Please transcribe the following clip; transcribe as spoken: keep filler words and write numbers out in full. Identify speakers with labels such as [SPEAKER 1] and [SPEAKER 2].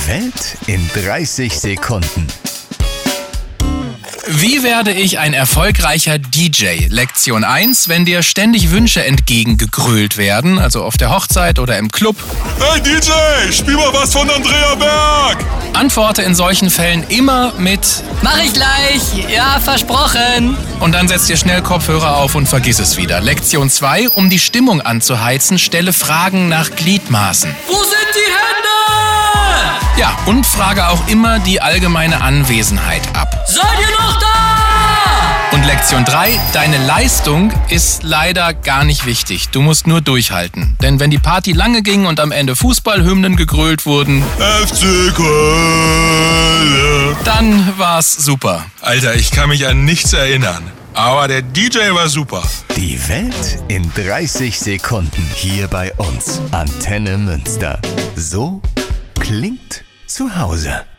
[SPEAKER 1] Die Welt in dreißig Sekunden.
[SPEAKER 2] Wie werde ich ein erfolgreicher D J? Lektion eins, wenn dir ständig Wünsche entgegengegrölt werden, also auf der Hochzeit oder im Club.
[SPEAKER 3] Hey D J, spiel mal was von Andrea Berg!
[SPEAKER 2] Antworte in solchen Fällen immer mit
[SPEAKER 4] Mach ich gleich, ja, versprochen.
[SPEAKER 2] und dann setz dir schnell Kopfhörer auf und vergiss es wieder. Lektion zwei, um die Stimmung anzuheizen, stelle Fragen nach Gliedmaßen.
[SPEAKER 4] Wo sind die Hände?
[SPEAKER 2] Ja, und frage auch immer die allgemeine Anwesenheit ab.
[SPEAKER 4] Seid ihr noch da?
[SPEAKER 2] Und Lektion drei, deine Leistung ist leider gar nicht wichtig. Du musst nur durchhalten. Denn wenn die Party lange ging und am Ende Fußballhymnen gegrölt wurden,
[SPEAKER 3] F C Köln!
[SPEAKER 2] dann war's super.
[SPEAKER 3] Alter, ich kann mich an nichts erinnern. Aber der D J war super.
[SPEAKER 1] Die Welt in dreißig Sekunden hier bei uns. Antenne Münster. So klingt zu Hause.